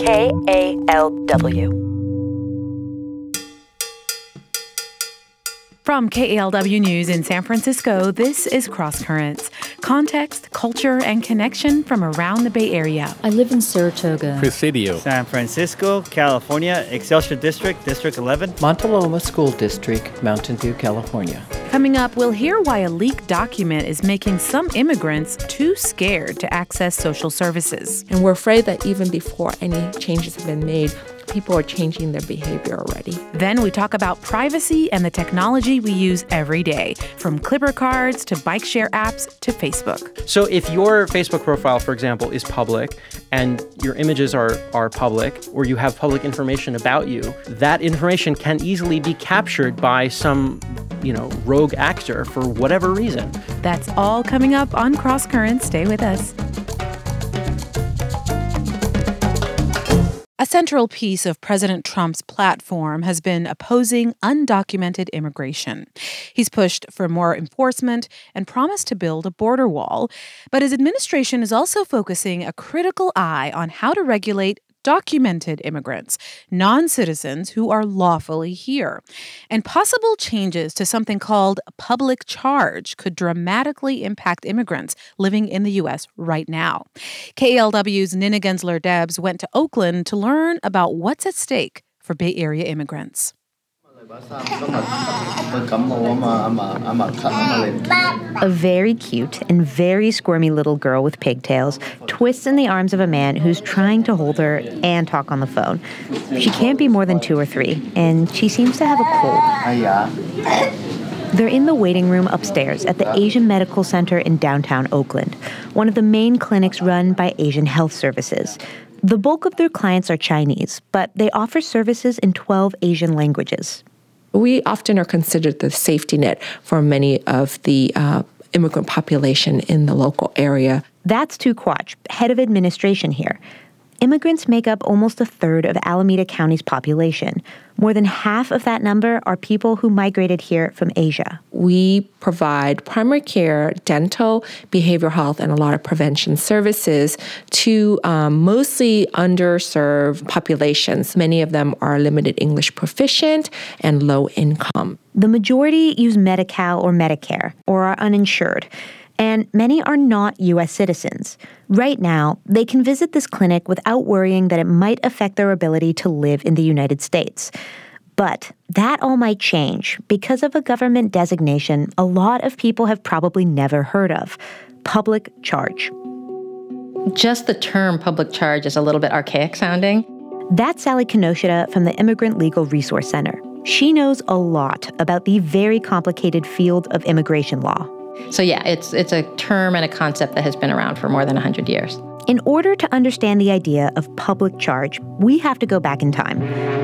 KALW. From KALW News in San Francisco, this is Cross Currents. Context, culture, and connection from around the Bay Area. I live in Saratoga, Presidio, San Francisco, California, Excelsior District, District 11. Montaloma School District, Mountain View, California. Coming up, we'll hear why a leaked document is making some immigrants too scared to access social services. And we're afraid that even before any changes have been made, people are changing their behavior already. Then we talk about privacy and the technology we use every day, from Clipper cards to bike share apps to Facebook. So if your Facebook profile, for example, is public and your images are public, or you have public information about you, that information can easily be captured by some, rogue actor for whatever reason. That's all coming up on Cross Currents. Stay with us. A central piece of President Trump's platform has been opposing undocumented immigration. He's pushed for more enforcement and promised to build a border wall, but his administration is also focusing a critical eye on how to regulate documented immigrants, non-citizens who are lawfully here. And possible changes to something called public charge could dramatically impact immigrants living in the U.S. right now. KALW's Nina Gensler-Debs went to Oakland to learn about what's at stake for Bay Area immigrants. A very cute and very squirmy little girl with pigtails twists in the arms of a man who's trying to hold her and talk on the phone. She can't be more than 2 or 3, and she seems to have a cold. They're in the waiting room upstairs at the Asian Medical Center in downtown Oakland, one of the main clinics run by Asian Health Services. The bulk of their clients are Chinese, but they offer services in 12 Asian languages. We often are considered the safety net for many of the immigrant population in the local area. That's Tu Quach, head of administration here. Immigrants make up almost a third of Alameda County's population. More than half of that number are people who migrated here from Asia. We provide primary care, dental, behavioral health, and a lot of prevention services to mostly underserved populations. Many of them are limited English proficient and low income. The majority use Medi-Cal or Medicare or are uninsured. And many are not U.S. citizens. Right now, they can visit this clinic without worrying that it might affect their ability to live in the United States. But that all might change because of a government designation a lot of people have probably never heard of: public charge. Just the term public charge is a little bit archaic sounding. That's Sally Kinoshita from the Immigrant Legal Resource Center. She knows a lot about the very complicated field of immigration law. So yeah, it's a term and a concept that has been around for more than 100 years. In order to understand the idea of public charge, we have to go back in time.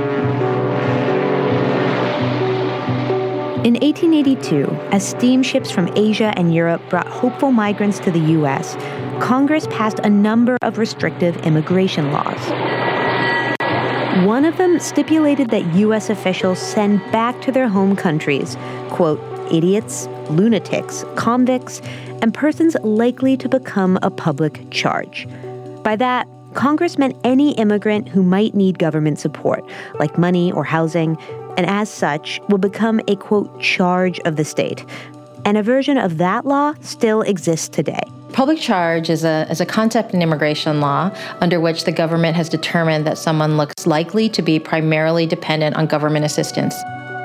In 1882, as steamships from Asia and Europe brought hopeful migrants to the U.S., Congress passed a number of restrictive immigration laws. One of them stipulated that U.S. officials send back to their home countries, quote, idiots, lunatics, convicts, and persons likely to become a public charge. By that, Congress meant any immigrant who might need government support, like money or housing, and as such, will become a, quote, charge of the state. And a version of that law still exists today. Public charge is a concept in immigration law under which the government has determined that someone looks likely to be primarily dependent on government assistance.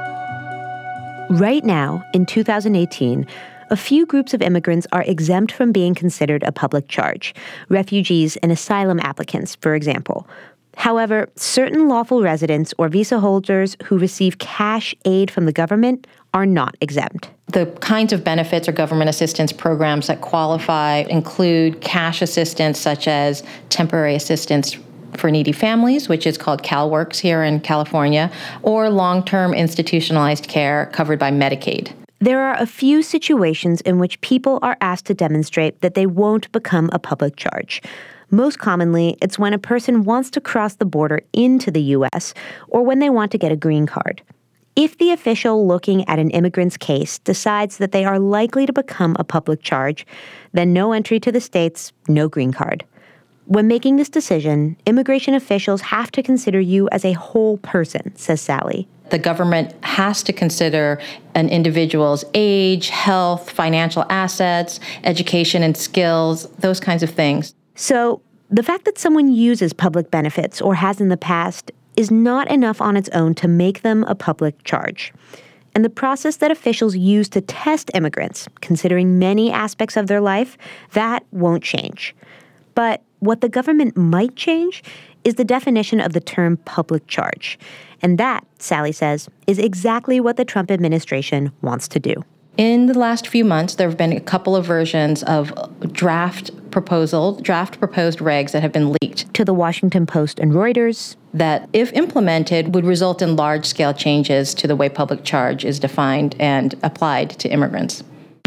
Right now, in 2018, a few groups of immigrants are exempt from being considered a public charge. Refugees and asylum applicants, for example. However, certain lawful residents or visa holders who receive cash aid from the government are not exempt. The kinds of benefits or government assistance programs that qualify include cash assistance such as temporary assistance for needy families, which is called CalWorks here in California, or long-term institutionalized care covered by Medicaid. There are a few situations in which people are asked to demonstrate that they won't become a public charge. Most commonly, it's when a person wants to cross the border into the U.S. or when they want to get a green card. If the official looking at an immigrant's case decides that they are likely to become a public charge, then no entry to the States, no green card. When making this decision, immigration officials have to consider you as a whole person, says Sally. The government has to consider an individual's age, health, financial assets, education and skills, those kinds of things. So the fact that someone uses public benefits or has in the past is not enough on its own to make them a public charge. And the process that officials use to test immigrants, considering many aspects of their life, that won't change. But what the government might change is the definition of the term public charge. And that, Sally says, is exactly what the Trump administration wants to do. In the last few months, there have been a couple of versions of draft proposed regs that have been leaked to the Washington Post and Reuters that, if implemented, would result in large-scale changes to the way public charge is defined and applied to immigrants.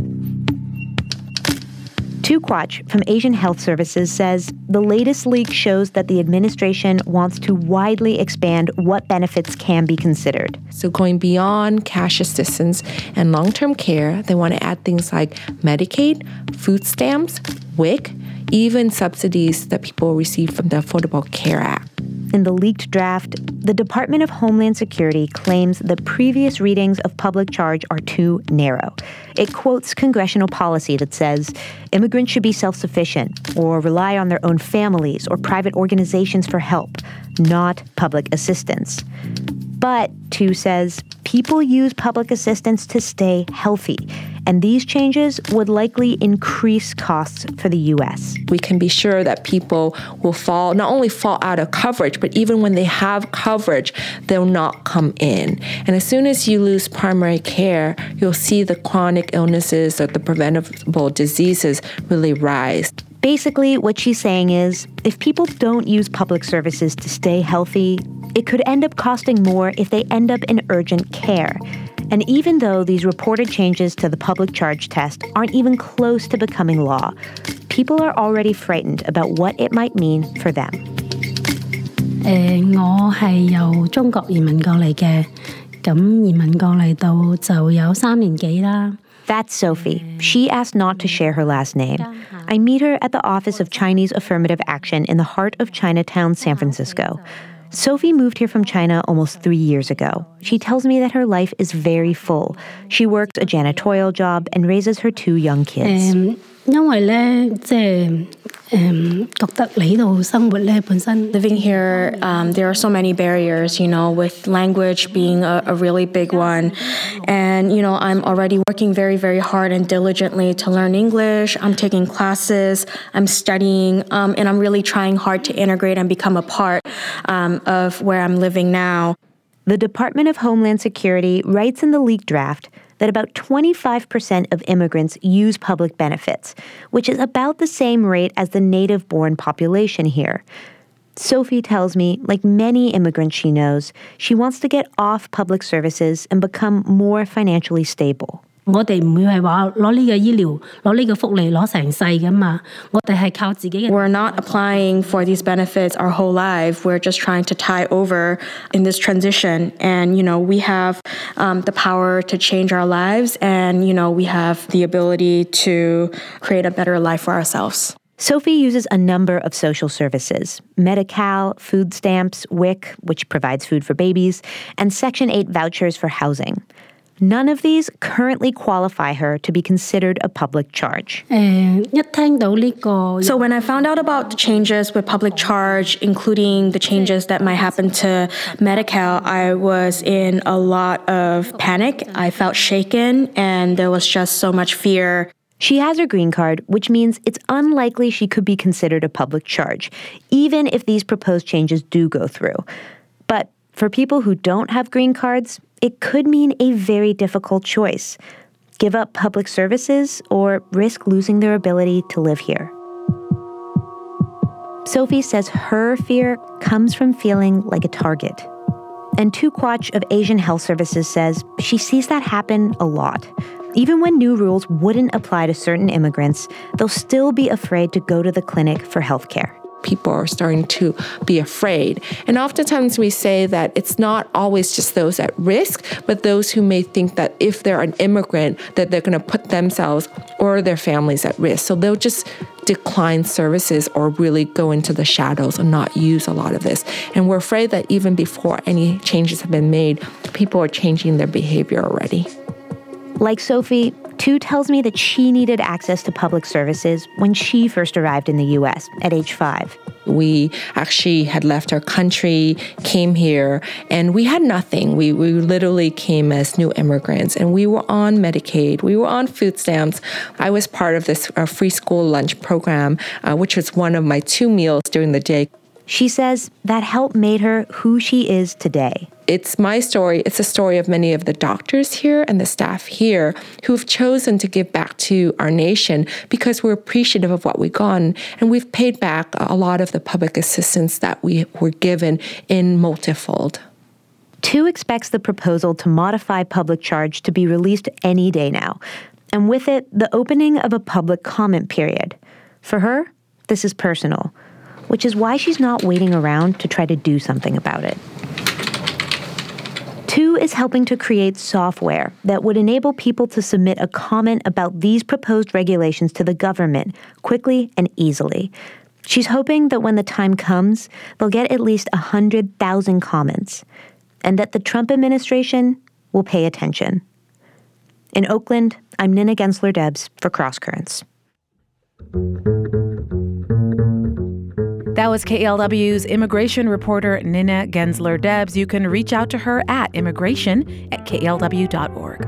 Tu Quach from Asian Health Services says the latest leak shows that the administration wants to widely expand what benefits can be considered. So going beyond cash assistance and long-term care, they want to add things like Medicaid, food stamps, WIC, even subsidies that people receive from the Affordable Care Act. In the leaked draft, the Department of Homeland Security claims the previous readings of public charge are too narrow. It quotes congressional policy that says immigrants should be self-sufficient or rely on their own families or private organizations for help, not public assistance. But, Tu says, people use public assistance to stay healthy, and these changes would likely increase costs for the U.S. We can be sure that people will not only fall out of coverage, but even when they have coverage, they'll not come in. And as soon as you lose primary care, you'll see the chronic illnesses or the preventable diseases really rise. Basically, what she's saying is, if people don't use public services to stay healthy, it could end up costing more if they end up in urgent care. And even though these reported changes to the public charge test aren't even close to becoming law, people are already frightened about what it might mean for them. 我係由中國移民過嚟嘅，咁移民過嚟到就有3年幾啦。 That's Sophie. She asked not to share her last name. I meet her at the Office of Chinese Affirmative Action in the heart of Chinatown, San Francisco. Sophie moved here from China almost 3 years ago. She tells me that her life is very full. She works a janitorial job and raises her 2 young kids. 因為咧，即係覺得嚟呢度生活咧，本身 living here, there are so many barriers, with language being a really big one. And, I'm already working very, very hard and diligently to learn English. I'm taking classes, I'm studying, and I'm really trying hard to integrate and become a part of where I'm living now. The Department of Homeland Security writes in the leaked draft that about 25% of immigrants use public benefits, which is about the same rate as the native-born population here. Sophie tells me, like many immigrants she knows, she wants to get off public services and become more financially stable. 我哋唔會係話攞呢個醫療、攞呢個福利攞成世㗎嘛，我哋係靠自己嘅。 We're not applying for these benefits our whole life. We're just trying to tie over in this transition. And, we have the power to change our lives and, we have the ability to create a better life for ourselves. Sophie uses a number of social services: Medi-Cal, food stamps, WIC, which provides food for babies, and Section 8 vouchers for housing. None of these currently qualify her to be considered a public charge. So when I found out about the changes with public charge, including the changes that might happen to Medi-Cal, I was in a lot of panic. I felt shaken, and there was just so much fear. She has her green card, which means it's unlikely she could be considered a public charge, even if these proposed changes do go through. But for people who don't have green cards, it could mean a very difficult choice: give up public services or risk losing their ability to live here. Sophie says her fear comes from feeling like a target. And Tu Quach of Asian Health Services says she sees that happen a lot. Even when new rules wouldn't apply to certain immigrants, they'll still be afraid to go to the clinic for healthcare. People are starting to be afraid. And oftentimes we say that it's not always just those at risk, but those who may think that if they're an immigrant, that they're going to put themselves or their families at risk. So they'll just decline services or really go into the shadows and not use a lot of this. And we're afraid that even before any changes have been made, people are changing their behavior already. Like Sophie, Tu tells me that she needed access to public services when she first arrived in the U.S. at age 5. We actually had left our country, came here, and we had nothing. We literally came as new immigrants, and we were on Medicaid. We were on food stamps. I was part of this free school lunch program, which was one of my 2 meals during the day. She says that help made her who she is today. It's my story. It's a story of many of the doctors here and the staff here who've chosen to give back to our nation because we're appreciative of what we've gotten, and we've paid back a lot of the public assistance that we were given in multifold. Tu expects the proposal to modify public charge to be released any day now, and with it, the opening of a public comment period. For her, this is personal, which is why she's not waiting around to try to do something about it. Tu is helping to create software that would enable people to submit a comment about these proposed regulations to the government quickly and easily. She's hoping that when the time comes, they'll get at least 100,000 comments, and that the Trump administration will pay attention. In Oakland, I'm Nina Gensler-Debs for Cross Currents. That was KALW's immigration reporter, Nina Gensler-Debs. You can reach out to her at immigration@klw.org.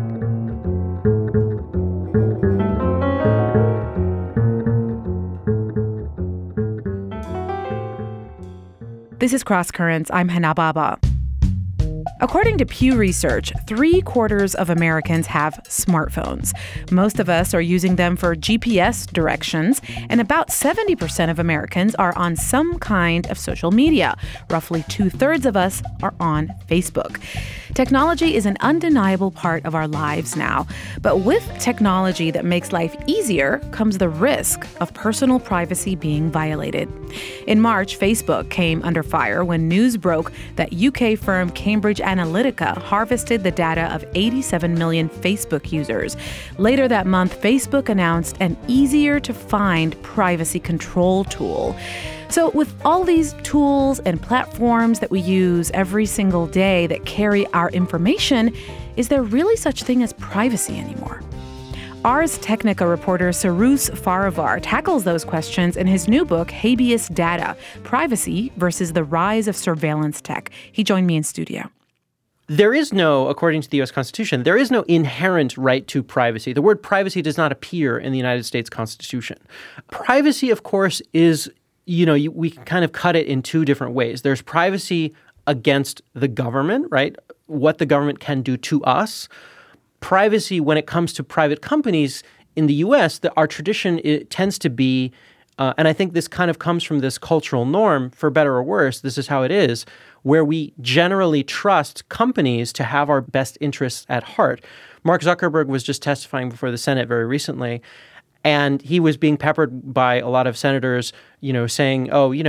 This is Cross Currents. I'm Hannah Baba. According to Pew Research, 3/4 of Americans have smartphones. Most of us are using them for GPS directions, and about 70% of Americans are on some kind of social media. Roughly 2/3 of us are on Facebook. Technology is an undeniable part of our lives now, but with technology that makes life easier comes the risk of personal privacy being violated. In March, Facebook came under fire when news broke that UK firm Cambridge Analytica harvested the data of 87 million Facebook users. Later that month, Facebook announced an easier-to-find privacy control tool. So with all these tools and platforms that we use every single day that carry our information, is there really such thing as privacy anymore? Ars Technica reporter Sarus Farivar tackles those questions in his new book, Habeas Data: Privacy versus the Rise of Surveillance Tech. He joined me in studio. There is no, according to the U.S. Constitution, there is no inherent right to privacy. The word privacy does not appear in the United States Constitution. Privacy, of course, is, we can kind of cut it in 2 different ways. There's privacy against the government, right? What the government can do to us. Privacy when it comes to private companies in the U.S., our tradition tends to be, and I think this kind of comes from this cultural norm, for better or worse, this is how it is, where we generally trust companies to have our best interests at heart. Mark Zuckerberg was just testifying before the Senate very recently, and he was being peppered by a lot of senators, saying,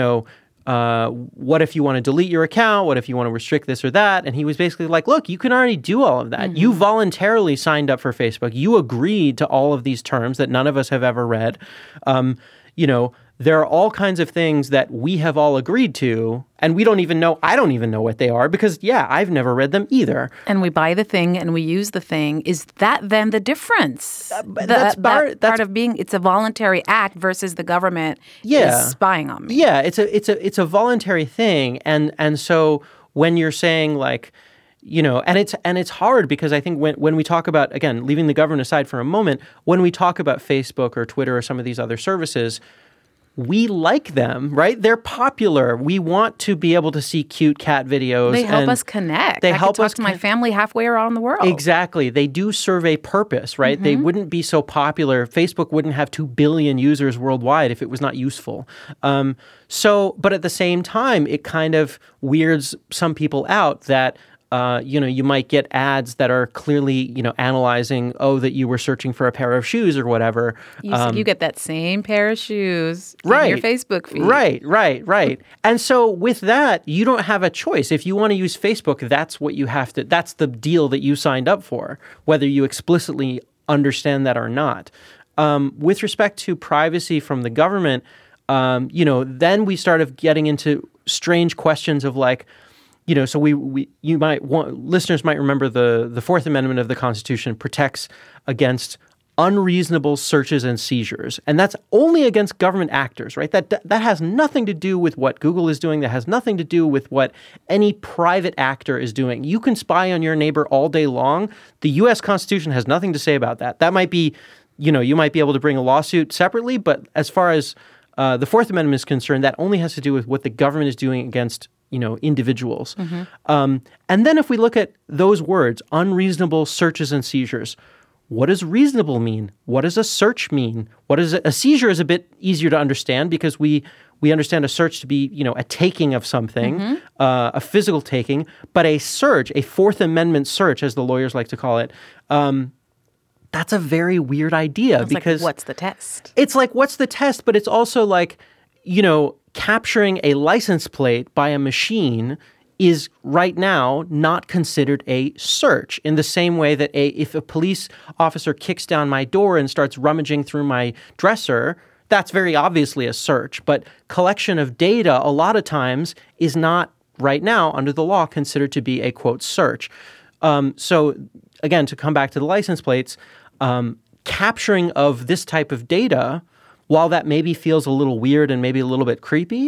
what if you want to delete your account? What if you want to restrict this or that? And he was basically like, look, you can already do all of that. Mm-hmm. You voluntarily signed up for Facebook. You agreed to all of these terms that none of us have ever read. There are all kinds of things that we have all agreed to, and I don't even know what they are because, I've never read them either. And we buy the thing and we use the thing. Is that then the difference? That's part of being, it's a voluntary act versus the government is spying on me. Yeah, it's a voluntary thing. And so when you're saying like, and it's hard because I think when we talk about, again, leaving the government aside for a moment, when we talk about Facebook or Twitter or some of these other services, we like them, right? They're popular. We want to be able to see cute cat videos. They help us connect. They help us talk to my family halfway around the world. Exactly. They do serve a purpose, right? Mm-hmm. They wouldn't be so popular. Facebook wouldn't have 2 billion users worldwide if it was not useful. But at the same time, it kind of weirds some people out that you might get ads that are clearly, analyzing, that you were searching for a pair of shoes or whatever. You get that same pair of shoes in your Facebook feed. Right. And so with that, you don't have a choice. If you want to use Facebook, that's what you have to, that's the deal that you signed up for, whether you explicitly understand that or not. with respect to privacy from the government, then we started getting into strange questions of like, so listeners might remember the Fourth Amendment of the Constitution protects against unreasonable searches and seizures. And that's only against government actors, right? That has nothing to do with what Google is doing. That has nothing to do with what any private actor is doing. You can spy on your neighbor all day long. The U.S. Constitution has nothing to say about that. That might be, you might be able to bring a lawsuit separately, but as far as the Fourth Amendment is concerned, that only has to do with what the government is doing against individuals. And then if we look at those words, unreasonable searches and seizures, what does reasonable mean? What does a search mean? What is a seizure is a bit easier to understand because we understand a search to be, a taking of something, a physical taking, but a search, a Fourth Amendment search, as the lawyers like to call it, that's a very weird idea. It's because like, what's the test? It's like, what's the test? But it's also like, capturing a license plate by a machine is right now not considered a search in the same way that if a police officer kicks down my door and starts rummaging through my dresser, that's very obviously a search. But collection of data a lot of times is not right now under the law considered to be a, quote, search. So again, to come back to the license plates, capturing of this type of data, while that maybe feels a little weird and maybe a little bit creepy,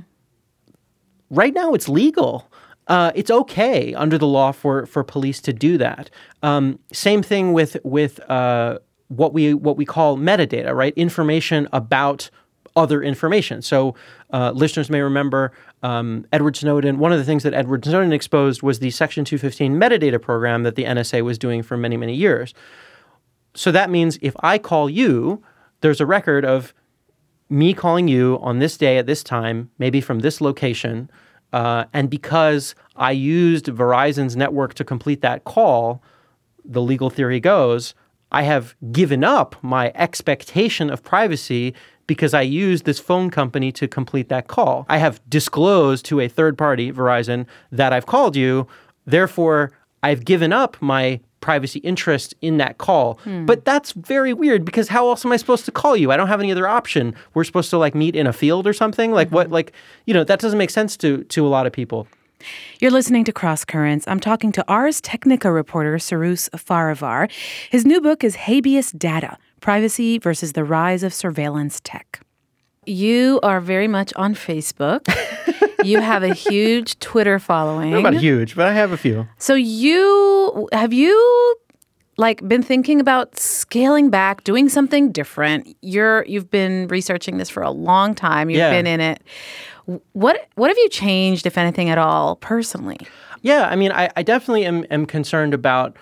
right now it's legal. It's okay under the law for police to do that. Same thing with what we call metadata, right? Information about other information. So listeners may remember Edward Snowden. One of the things that Edward Snowden exposed was the Section 215 metadata program that the NSA was doing for many, many years. So that means if I call you, there's a record of me calling you on this day at this time, maybe from this location, and because I used Verizon's network to complete that call, the legal theory goes, I have given up my expectation of privacy because I used this phone company to complete that call. I have disclosed to a third party, Verizon, that I've called you. Therefore, I've given up my privacy interest in that call. But that's very weird because how else am I supposed to call you? I don't have any other option. We're supposed to like meet in a field or something? Like what, like, that doesn't make sense to a lot of people. You're listening to Cross Currents. I'm talking to Ars Technica reporter Cyrus Farivar. His new book is Habeas Data, Privacy versus the Rise of Surveillance Tech. You are very much on Facebook. You have a huge Twitter following. Not about huge, but I have a few. So have you been thinking about scaling back, doing something different? You've been researching this for a long time. You've been in it. What have you changed, if anything at all, personally? Yeah, I mean, I definitely am concerned about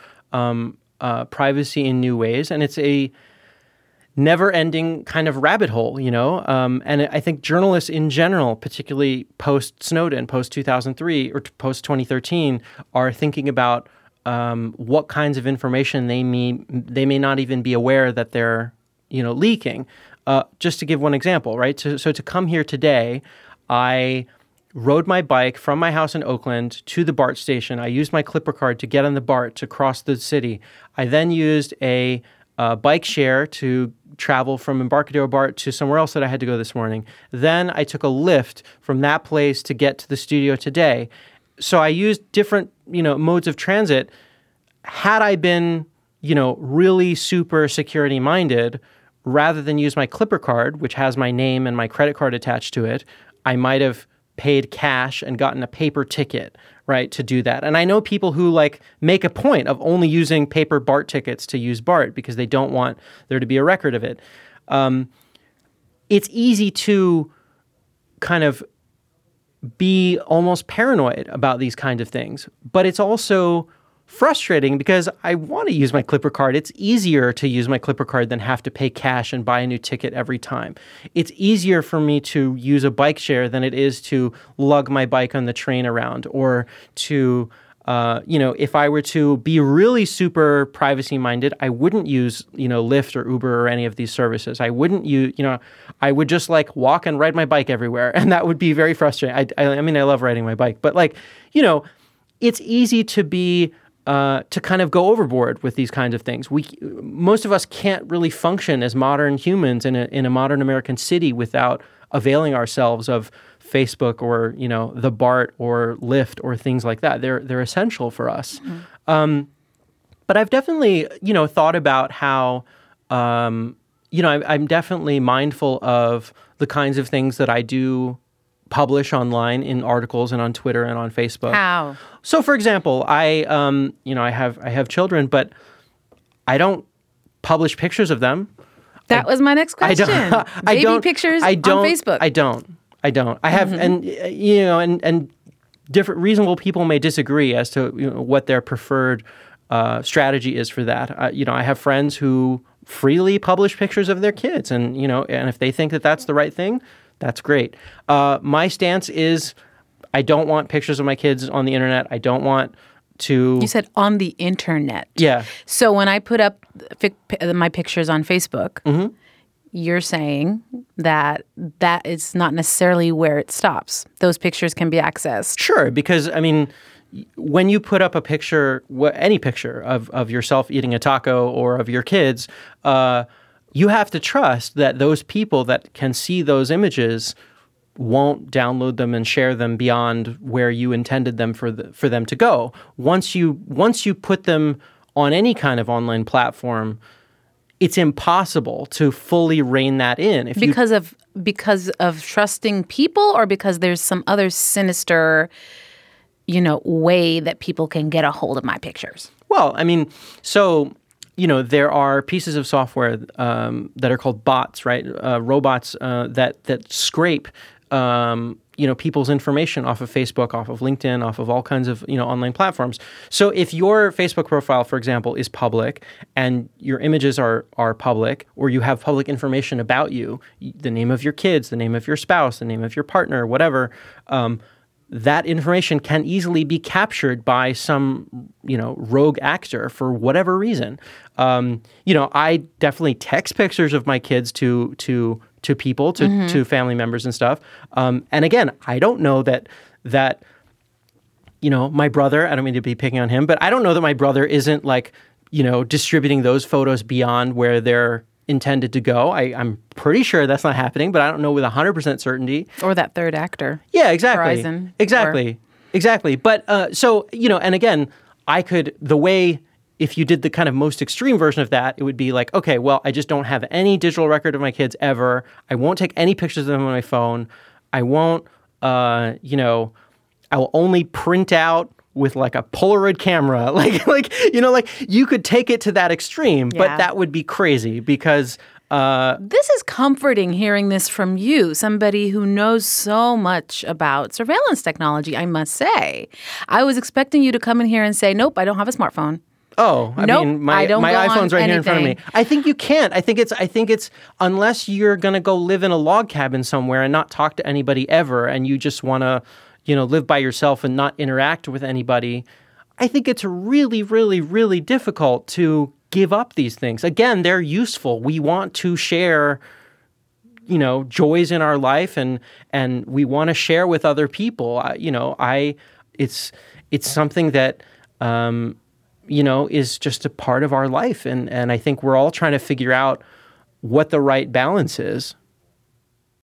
privacy in new ways, and it's a never-ending kind of rabbit hole, and I think journalists in general, particularly post-Snowden, post-2003 or post-2013, are thinking about what kinds of information they may not even be aware that they're, leaking. Just to give one example, right? So to come here today, I rode my bike from my house in Oakland to the BART station. I used my Clipper card to get on the BART to cross the city. I then used a bike share to travel from Embarcadero BART to somewhere else that I had to go this morning. Then I took a Lyft from that place to get to the studio today. So I used different, modes of transit. Had I been, really super security minded, rather than use my Clipper card, which has my name and my credit card attached to it, I might have paid cash and gotten a paper ticket, right, to do that. And I know people who make a point of only using paper BART tickets to use BART because they don't want there to be a record of it. It's easy to kind of be almost paranoid about these kinds of things, but it's also frustrating because I want to use my Clipper card. It's easier to use my Clipper card than have to pay cash and buy a new ticket every time. It's easier for me to use a bike share than it is to lug my bike on the train around or to, if I were to be really super privacy minded, I wouldn't use, Lyft or Uber or any of these services. I wouldn't use, I would just walk and ride my bike everywhere. And that would be very frustrating. I mean, I love riding my bike, but it's easy to be to kind of go overboard with these kinds of things. Most of us can't really function as modern humans in a modern American city without availing ourselves of Facebook or the BART or Lyft or things like that. They're essential for us. Mm-hmm. But I've definitely thought about how I'm definitely mindful of the kinds of things that I do publish online in articles and on Twitter and on Facebook. How? So, for example, I have children, but I don't publish pictures of them. That was my next question. Baby pictures on Facebook. I don't. I have, and different reasonable people may disagree as to what their preferred strategy is for that. I have friends who freely publish pictures of their kids, and if they think that that's the right thing, that's great. My stance is I don't want pictures of my kids on the internet. I don't want to... You said on the internet. Yeah. So when I put up my pictures on Facebook, mm-hmm. you're saying that is not necessarily where it stops. Those pictures can be accessed. Sure, because, when you put up a picture, any picture of yourself eating a taco or of your kids, you have to trust that those people that can see those images won't download them and share them beyond where you intended them for them to go. Once you put them on any kind of online platform, it's impossible to fully rein that in. Because of trusting people, or because there's some other sinister, way that people can get a hold of my pictures? Well, there are pieces of software that are called bots, right? Robots that scrape people's information off of Facebook, off of LinkedIn, off of all kinds of online platforms. So if your Facebook profile, for example, is public and your images are public, or you have public information about you, the name of your kids, the name of your spouse, the name of your partner, whatever, that information can easily be captured by some, rogue actor for whatever reason. I definitely text pictures of my kids to people, to family members and stuff. And again, I don't know that my brother, I don't mean to be picking on him, but I don't know that my brother isn't distributing those photos beyond where they're intended to go. I'm pretty sure that's not happening, but I don't know with 100% certainty. Or that third actor. Yeah, exactly. Verizon. Exactly. But and again, if you did the kind of most extreme version of that, it would be like, okay, well, I just don't have any digital record of my kids ever. I won't take any pictures of them on my phone. I won't, I will only print out with like a Polaroid camera. You could take it to that extreme, but that would be crazy because... This is comforting hearing this from you, somebody who knows so much about surveillance technology, I must say. I was expecting you to come in here and say, nope, I don't have a smartphone. Oh, my iPhone's right here in front of me. I think you can't. I think it's unless you're going to go live in a log cabin somewhere and not talk to anybody ever, and you just want to, live by yourself and not interact with anybody. I think it's really, really, really difficult to give up these things. Again, they're useful. We want to share, joys in our life, and we want to share with other people. It's something that, is just a part of our life. And I think we're all trying to figure out what the right balance is.